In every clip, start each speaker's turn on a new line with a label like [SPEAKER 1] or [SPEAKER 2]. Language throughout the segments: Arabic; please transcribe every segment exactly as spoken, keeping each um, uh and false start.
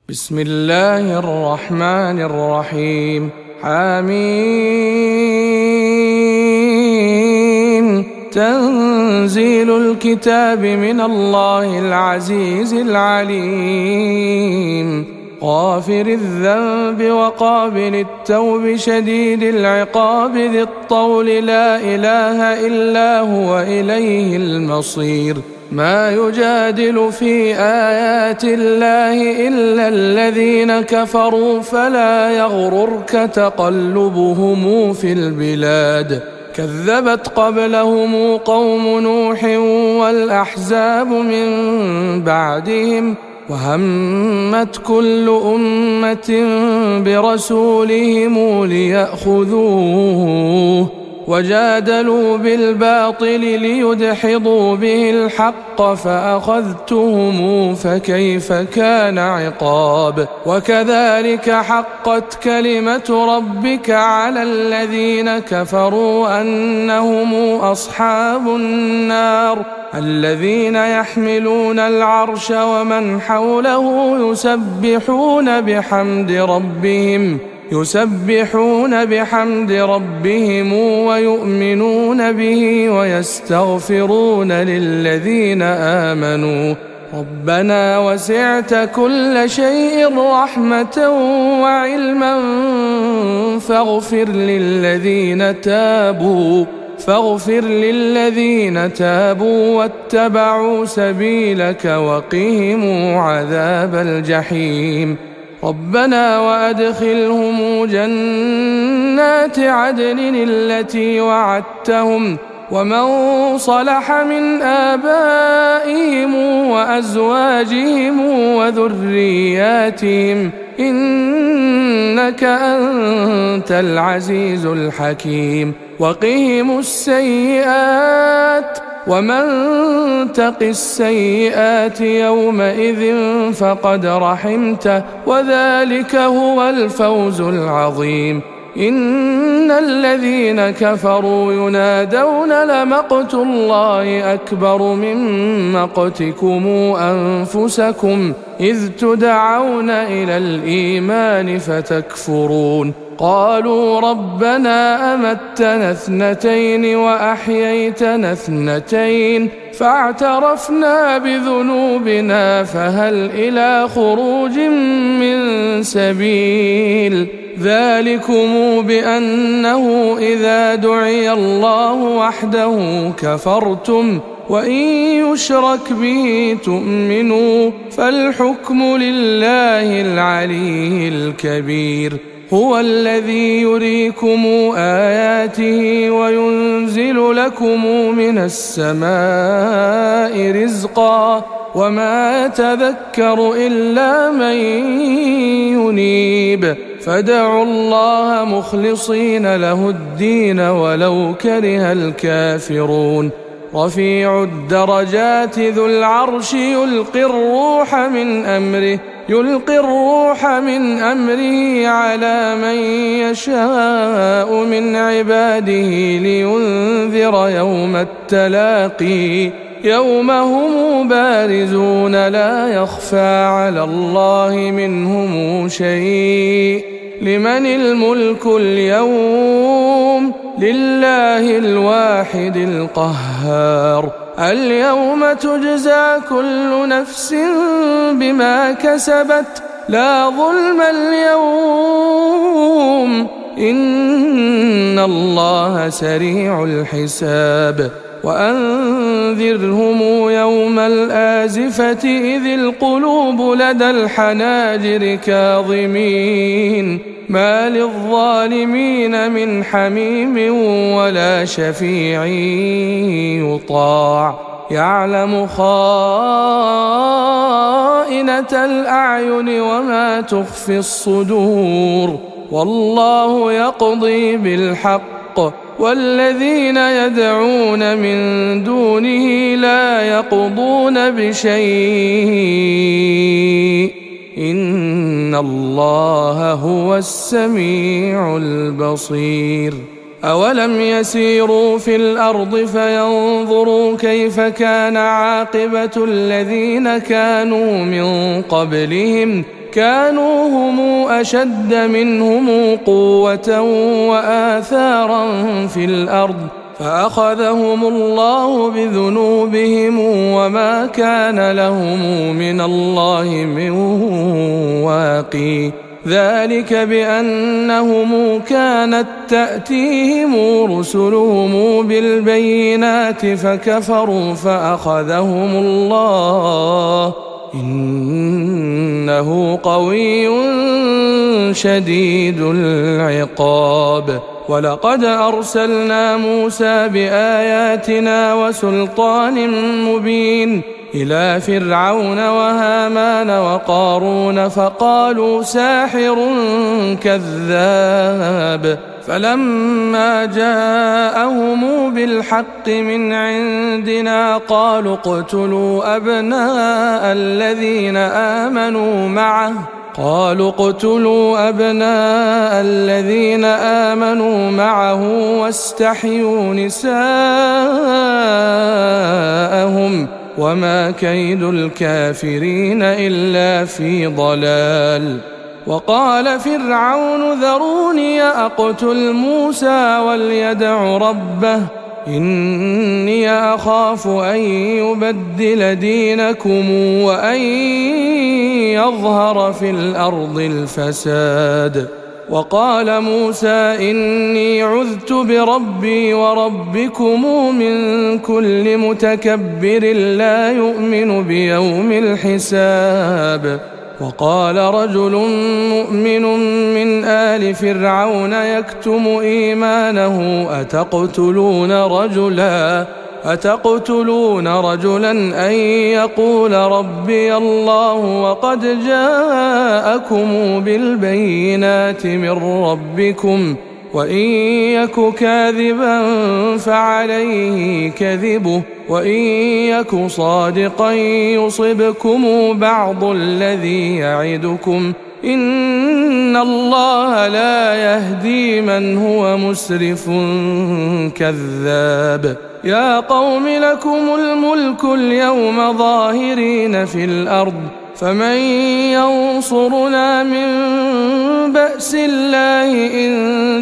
[SPEAKER 1] بسم الله الرحمن الرحيم. حميم. تنزيل الكتاب من الله العزيز العليم. غافر الذنب وقابل التوب شديد العقاب ذي الطول لا إله إلا هو إليه المصير. ما يجادل في آيات الله إلا الذين كفروا فلا يغررك تقلبهم في البلاد. كذبت قبلهم قوم نوح والأحزاب من بعدهم وهمت كل أمة برسولهم ليأخذوه وجادلوا بالباطل ليدحضوا به الحق فأخذتهم فكيف كان عقاب. وكذلك حقت كلمة ربك على الذين كفروا أنهم أصحاب النار. الذين يحملون العرش ومن حوله يسبحون بحمد ربهم يسبحون بحمد ربهم ويؤمنون به ويستغفرون للذين آمنوا ربنا وسعت كل شيء رحمة وعلما فاغفر للذين تابوا فاغفر للذين تابوا واتبعوا سبيلك وقهم عذاب الجحيم. ربنا وأدخلهم جنات عدن التي وعدتهم ومن صلح من آبائهم وأزواجهم وذرياتهم إنك أنت العزيز الحكيم. وقهم السيئات ومن تق السيئات يومئذ فقد رحمته وذلك هو الفوز العظيم. إن الذين كفروا ينادون لمقت الله أكبر من مقتكم أنفسكم إذ تدعون إلى الإيمان فتكفرون. قالوا ربنا أمتنا اثنتين وأحييتنا اثنتين فاعترفنا بذنوبنا فهل إلى خروج من سبيل. ذلكم بأنه إذا دعي الله وحده كفرتم وإن يشرك به تؤمنوا فالحكم لله العلي الكبير. هو الذي يريكم آياته وينزل لكم من السماء رزقا وما يتذكر إلا من ينيب. فادعوا الله مخلصين له الدين ولو كره الكافرون. رفيع الدرجات ذو العرش يلقي الروح من أمره يلقي الروح من أمره على من يشاء من عباده لينذر يوم التلاقي يوم هم بارزون لا يخفى على الله منهم شيء. لمن الملك اليوم لله الواحد القهار. اليوم تجزى كل نفس بما كسبت لا ظلم اليوم إن الله سريع الحساب. وأنذرهم يوم الآزفة إذ القلوب لدى الحناجر كاظمين ما للظالمين من حميم ولا شفيع يطاع. يعلم خائنة الأعين وما تخفي الصدور والله يقضي بالحق والذين يدعون من دونه لا يقضون بشيء إن الله هو السميع البصير. أولم يسيروا في الأرض فينظروا كيف كان عاقبة الذين كانوا من قبلهم كانوا هم أشد منهم قوة وآثارا في الأرض فأخذهم الله بذنوبهم وما كان لهم من الله من واقي ذلك بأنهم كانت تأتيهم رسلهم بالبينات فكفروا فأخذهم الله إنه قوي شديد العقاب ولقد أرسلنا موسى بآياتنا وسلطان مبين إلى فرعون وهامان وقارون فقالوا ساحر كذاب فلما جاءهم بالحق من عندنا قالوا اقتلوا أبناء الذين آمنوا معه قالوا اقتلوا أبناء الذين آمنوا معه واستحيوا نساءهم وما كيد الكافرين إلا في ضلال وقال فرعون ذروني أقتل موسى وليدع ربه إني أخاف أن يبدل دينكم وأن يظهر في الأرض الفساد وقال موسى إني عذت بربي وربكم من كل متكبر لا يؤمن بيوم الحساب وقال رجل مؤمن من آل فرعون يكتم إيمانه أتقتلون رجلا أتقتلون رجلا أن يقول ربي الله وقد جاءكم بالبينات من ربكم وإن يك كاذبا فعليه كذبه وإن يك صادقا يصبكم بعض الذي يعدكم إن الله لا يهدي من هو مسرف كذاب يا قوم لكم الملك اليوم ظاهرين في الأرض فمن ينصرنا من بأس الله إن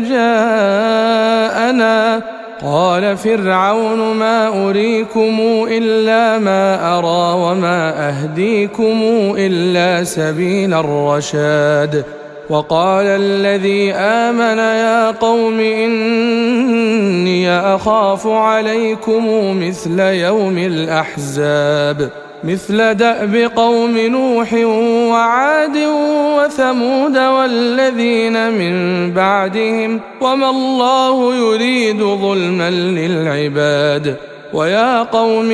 [SPEAKER 1] جاءنا قال فرعون ما أريكم إلا ما أرى وما أهديكم إلا سبيل الرشاد وقال الذي آمن يا قوم إني أخاف عليكم مثل يوم الأحزاب مثل دأب قوم نوح وعاد وثمود والذين من بعدهم وما الله يريد ظلما للعباد ويا قوم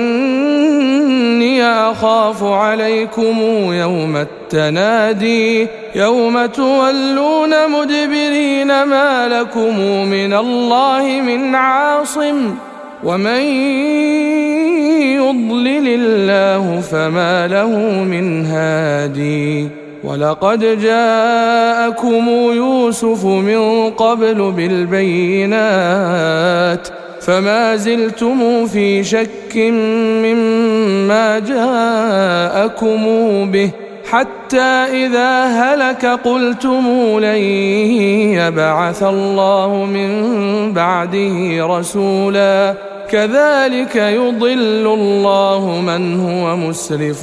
[SPEAKER 1] إني أخاف عليكم يوم التنادي يوم تولون مدبرين ما لكم من الله من عاصم ومن يضلل الله فما له من هادي ولقد جاءكم يوسف من قبل بالبينات فما زلتم في شك مما جاءكم به حتى إذا هلك قلتم لن يبعث الله من بعده رسولا كذلك يضل الله من هو مسرف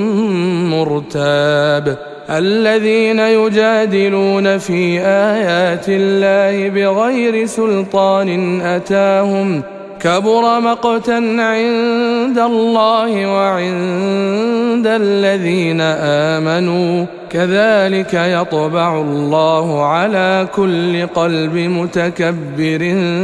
[SPEAKER 1] مرتاب الذين يجادلون في آيات الله بغير سلطان أتاهم كبر مقتا عند الله وعند الذين آمنوا كذلك يطبع الله على كل قلب متكبر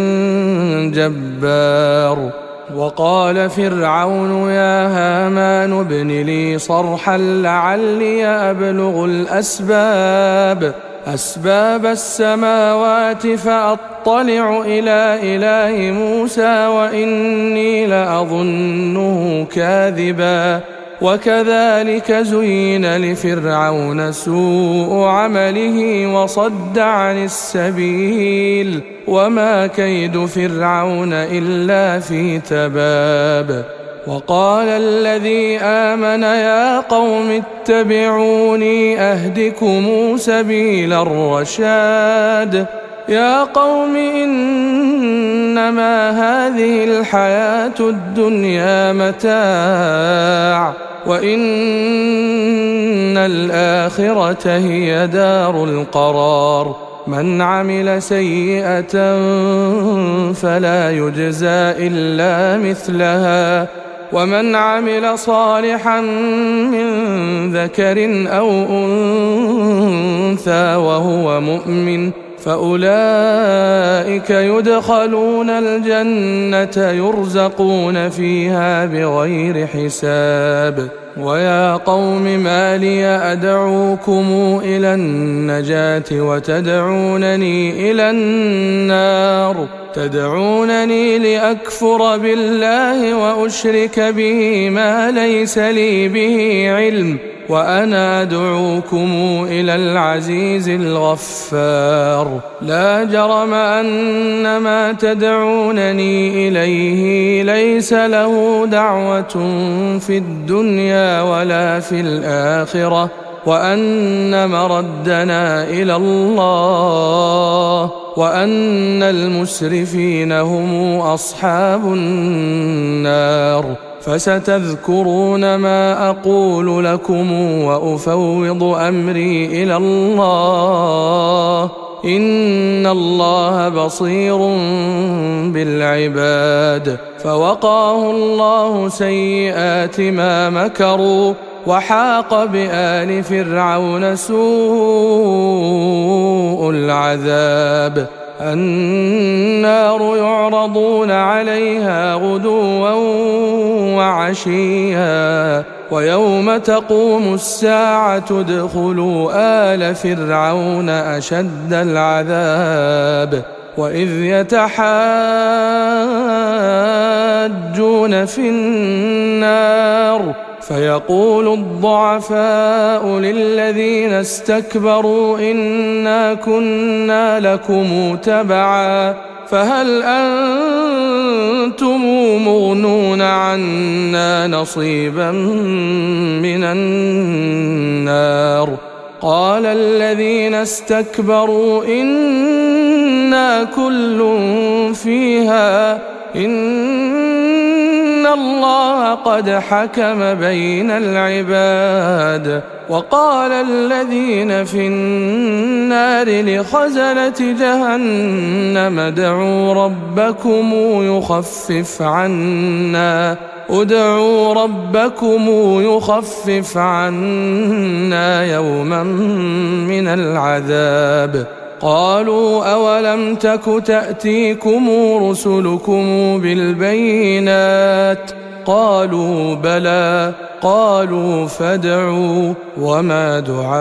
[SPEAKER 1] جبار وقال فرعون يا هامان ابن لي صرحا لعلي أبلغ الأسباب أسباب السماوات فأطلع إلى إله موسى وإني لأظنه كاذبا وكذلك زين لفرعون سوء عمله وصد عن السبيل وما كيد فرعون إلا في تباب وقال الذي آمن يا قوم اتبعوني أهدكم سبيل الرشاد يا قوم إنما هذه الحياة الدنيا متاع وإن الآخرة هي دار القرار من عمل سيئة فلا يجزى إلا مثلها ومن عمل صالحا من ذكر أو أنثى وهو مؤمن فأولئك يدخلون الجنة يرزقون فيها بغير حساب ويا قوم ما لي أدعوكم إلى النجاة وتدعونني إلى النار تدعونني لأكفر بالله وأشرك به ما ليس لي به علم وأنا أدعوكم إلى العزيز الغفار لا جرم أن ما تدعونني إليه ليس له دعوة في الدنيا ولا في الآخرة وأن مردنا إلى الله وأن المسرفين هم أصحاب النار فستذكرون ما أقول لكم وأفوض أمري إلى الله إن الله بصير بالعباد فوقاه الله سيئات ما مكروا وحاق بآل فرعون سوء العذاب النار يعرضون عليها غدوا وعشيا ويوم تقوم الساعة ادخلوا آل فرعون أشد العذاب وإذ يتحاجون في النار فيقول الضعفاء للذين استكبروا إنا كنا لكم تبعا فهل أنتم مغنون عنا نصيبا من النار قال الذين استكبروا إنا كل فيها إن الله قد حكم بين العباد وقال الذين في النار لخزنة جهنم ادعوا ربكم يخفف عنا ادعوا ربكم يخفف عنا يوما من العذاب قالوا أولم تك تأتيكم رسلكم بالبينات قالوا بلى قالوا فادعوا وما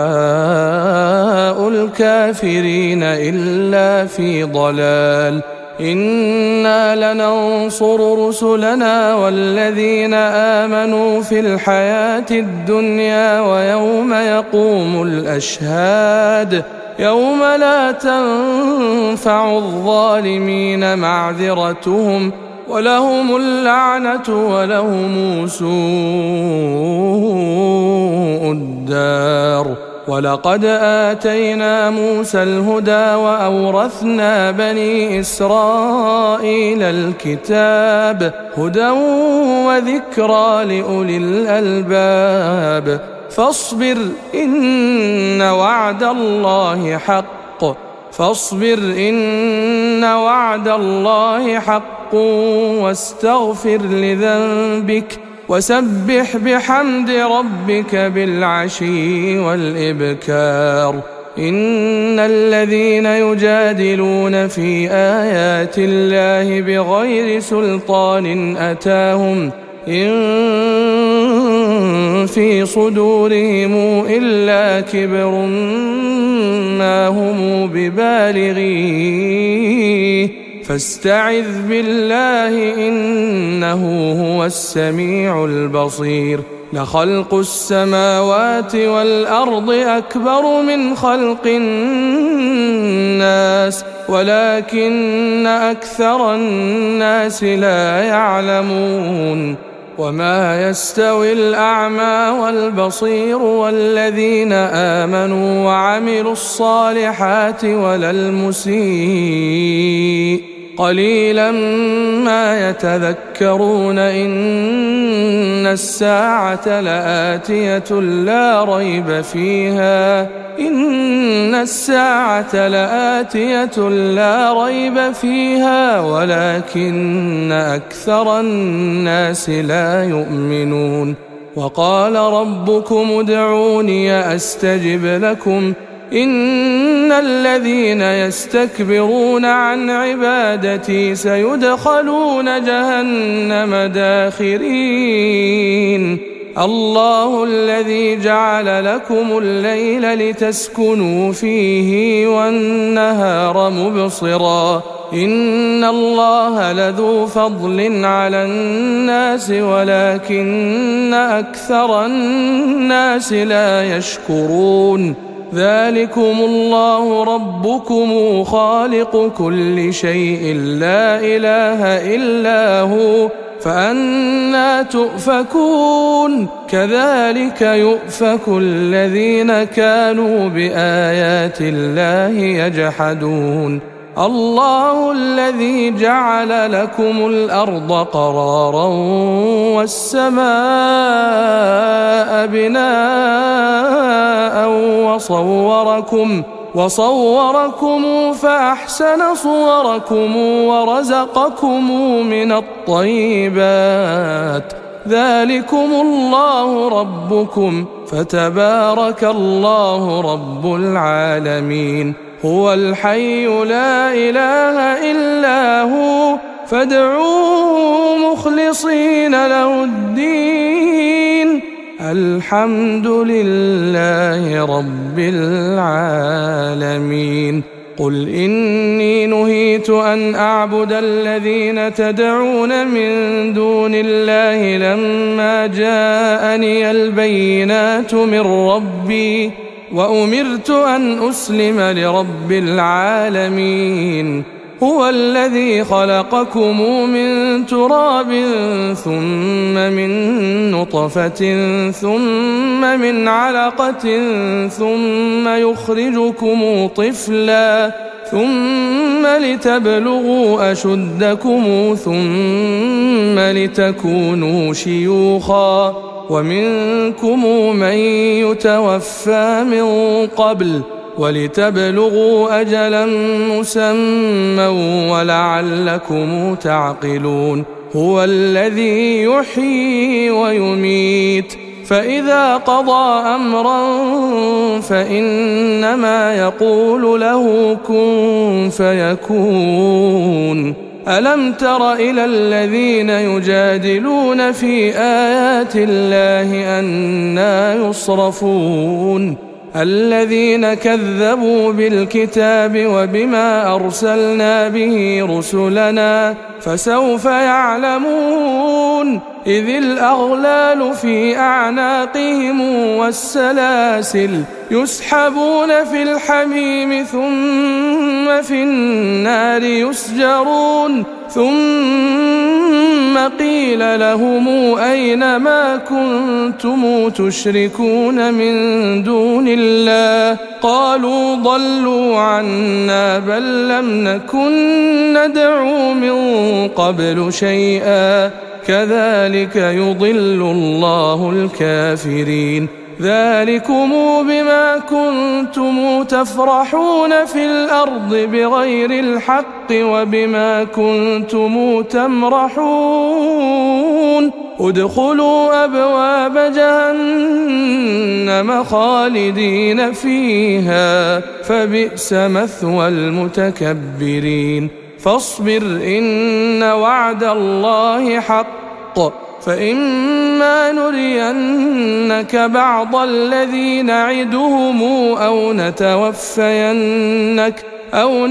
[SPEAKER 1] دعاء الكافرين إلا في ضلال إنا لننصر رسلنا والذين آمنوا في الحياة الدنيا ويوم يقوم الأشهاد يوم لا تنفع الظالمين معذرتهم ولهم اللعنة ولهم سوء الدار ولقد آتينا موسى الهدى وأورثنا بني إسرائيل الكتاب هدى وذكرى لأولي الألباب فاصبر إن وعد الله حق فاصبر إن وعد الله حق واستغفر لذنبك وسبح بحمد ربك بالعشي والإبكار إن الذين يجادلون في آيات الله بغير سلطان أتاهم إن في صدورهم إلا كبر ما هم ببالغيه فاستعذ بالله إنه هو السميع البصير لخلق السماوات والأرض أكبر من خلق الناس ولكن أكثر الناس لا يعلمون وما يستوي الأعمى والبصير والذين آمنوا وعملوا الصالحات ولا المسيء قليلا ما يتذكرون إن الساعة لآتية لا ريب فيها إن الساعة لآتية لا ريب فيها ولكن أكثر الناس لا يؤمنون. وقال ربكم ادعوني أستجب لكم إن الذين يستكبرون عن عبادتي سيدخلون جهنم داخرين. الله الذي جعل لكم الليل لتسكنوا فيه والنهار مبصرا إن الله لذو فضل على الناس ولكن أكثر الناس لا يشكرون. ذلكم الله ربكم خالق كل شيء لا إله إلا هو فأنى تؤفكون. كذلك يؤفك الذين كانوا بآيات الله يجحدون. الله الذي جعل لكم الأرض قرارا والسماء بناء وصوركم وصوركم فأحسن صوركم ورزقكم من الطيبات. ذلكم الله ربكم فتبارك الله رب العالمين. هو الحي لا إله إلا هو فادعوه مخلصين له الدين. الحمد لله رب العالمين. قل إني نهيت أن أعبد الذين تدعون من دون الله لما جاءني البينات من ربي وأمرت أن أسلم لرب العالمين. هو الذي خلقكم من تراب ثم من نطفة ثم من علقة ثم يخرجكم طفلا ثم لتبلغوا أشدكم ثم لتكونوا شيوخا ومنكم من يتوفى من قبل ولتبلغوا أجلا مسمى ولعلكم تعقلون. هو الذي يحيي ويميت فإذا قضى أمرا فإنما يقول له كن فيكون. ألم تر إلى الذين يجادلون في آيات الله أنى يصرفون الذين كذبوا بالكتاب وبما أرسلنا به رسلنا فسوف يعلمون إذ الأغلال في أعناقهم والسلاسل يسحبون في الحميم ثم في النار يسجرون ثم قيل لهم أين ما كنتم تشركون من دون الله قالوا ضلوا عنا بل لم نكن ندعو من قبل شيئا كذلك يضل الله الكافرين. ذلكم بما كنتم تفرحون في الأرض بغير الحق وبما كنتم تمرحون ادخلوا أبواب جهنم خالدين فيها فبئس مثوى المتكبرين. فاصبر إن وعد الله حق فإما نرينك بعض الذي نعدهم أو نتوفينك أو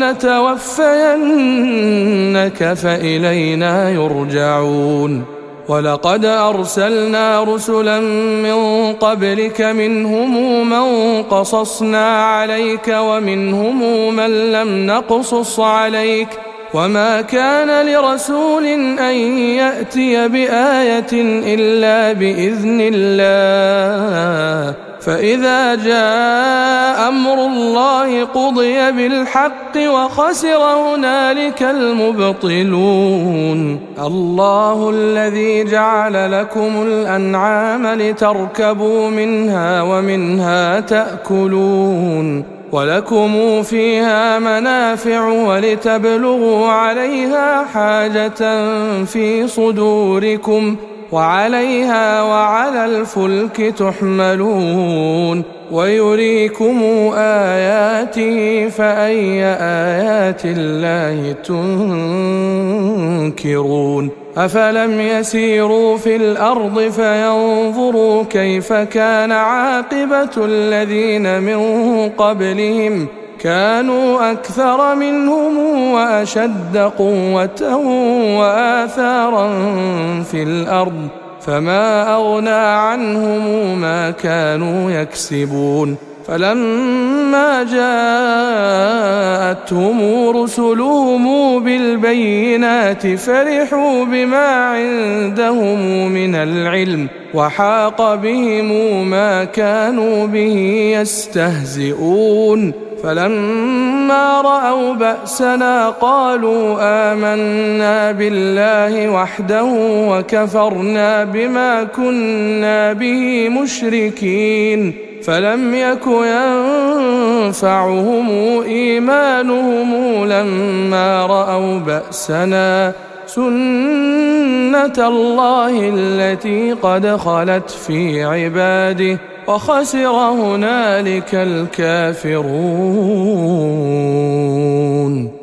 [SPEAKER 1] نتوفينك فإلينا يرجعون. ولقد أرسلنا رسلا من قبلك منهم من قصصنا عليك ومنهم من لم نقصص عليك وما كان لرسول أن يأتي بآية إلا بإذن الله فإذا جاء أمر الله قضي بالحق وخسر هنالك المبطلون الله الذي جعل لكم الأنعام لتركبوا منها ومنها تأكلون ولكم فيها منافع ولتبلغوا عليها حاجة في صدوركم وعليها وعلى الفلك تحملون ويريكم آياته فأي آيات الله تنكرون أفلم يسيروا في الأرض فينظروا كيف كان عاقبة الذين من قبلهم كانوا أكثر منهم وأشد قوة وآثارا في الأرض فما أغنى عنهم ما كانوا يكسبون فلما جاءتهم رسلهم بالبينات فرحوا بما عندهم من العلم وحاق بهم ما كانوا به يستهزئون فلما رأوا بأسنا قالوا آمنا بالله وحده وكفرنا بما كنا به مشركين فلم يك ينفعهم إيمانهم لما رأوا بأسنا سنة الله التي قد خلت في عباده وخسر هنالك الكافرون.